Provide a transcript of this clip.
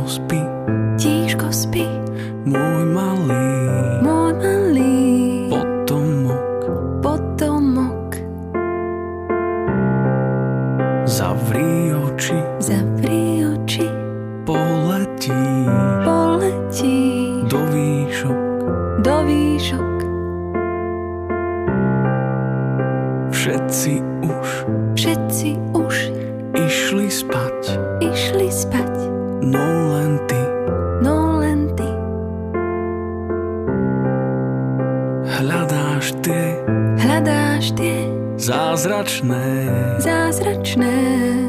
spí, tíško spí, môj malý potomok. Zavri oči, poletí do výšok. Všetci už išli spať, no len ty. Hľadáš tie zázračné